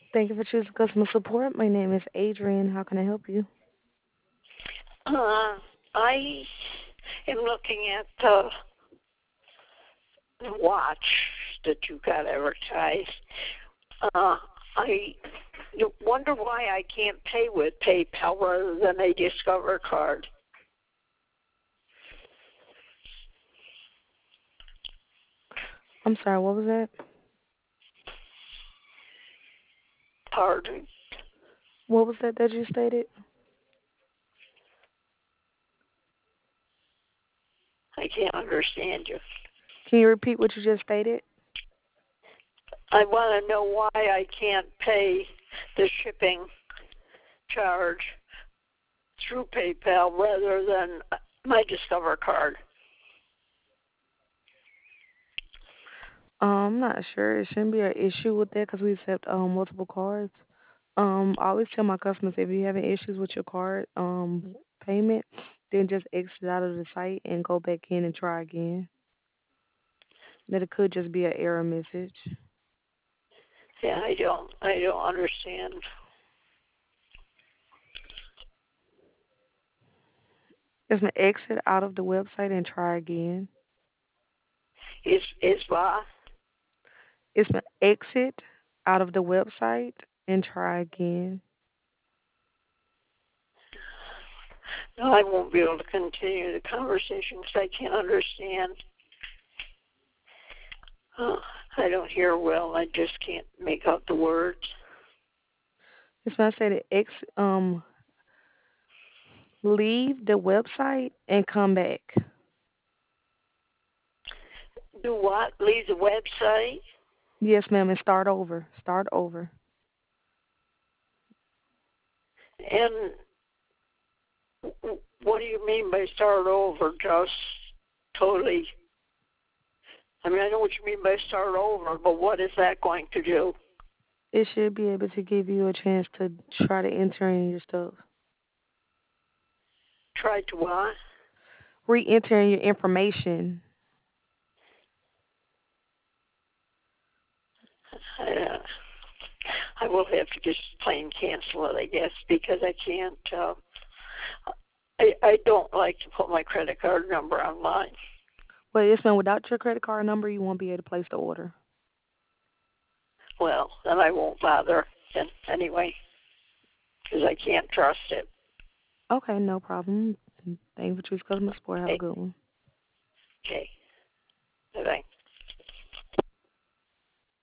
Thank you for choosing customer support. My name is Adrian. How can I help you? I am looking at the watch that you got advertised. I wonder why I can't pay with PayPal rather than a Discover card. I'm sorry, what was that? Pardon? What was that you stated? I can't understand you. Can you repeat what you just stated? I want to know why I can't pay the shipping charge through PayPal rather than my Discover card. I'm not sure. It shouldn't be an issue with that because we accept multiple cards. I always tell my customers if you're having issues with your card payment, then just exit out of the site and go back in and try again. That it could just be an error message. Yeah, I don't understand. Just an exit out of the website and try again. Is why It's an exit out of the website and try again. no, I won't be able to continue the conversation because I can't understand. Uh, I don't hear well. I just can't make out the words. It's when I say the leave the website and come back. Do what? Leave the website? Yes, ma'am, and start over. Start over. And what do you mean by start over? Just totally. I mean, I know what you mean by start over, but what is that going to do? It should be able to give you a chance to try to enter in your stuff. Try to what? Re-enter in your information. Uh, I will have to just plain cancel it, I guess, because I can't. I don't like to put my credit card number online. But yes, ma'am, without your credit card number, you won't be able to place the order. Well, then I won't bother anyway, because I can't trust it. Okay, no problem. Thank you for choosing customer support. Have a Okay. good one. Okay. Bye-bye.